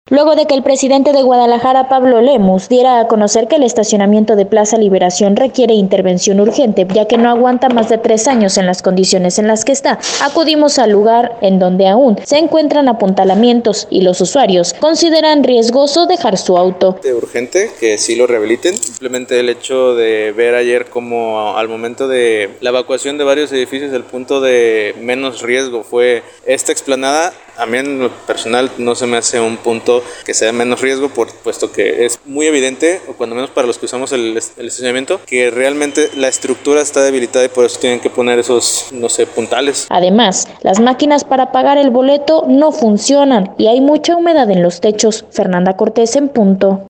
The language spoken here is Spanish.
Luego de que el presidente de Guadalajara, Pablo Lemus, diera a conocer que el estacionamiento de Plaza Liberación requiere intervención urgente, ya que no aguanta más de 3 años en las condiciones en las que está, acudimos al lugar en donde aún se encuentran apuntalamientos y los usuarios consideran riesgoso dejar su auto. Urgente que sí lo rehabiliten. Simplemente el hecho de ver ayer como al momento de la evacuación de varios edificios el punto de menos riesgo fue esta explanada. A mí en lo personal no se me hace un punto que sea menos riesgo, puesto que es muy evidente, o cuando menos para los que usamos el estacionamiento, que realmente la estructura está debilitada y por eso tienen que poner esos, puntales. Además, las máquinas para pagar el boleto no funcionan y hay mucha humedad en los techos. Fernanda Cortés en punto.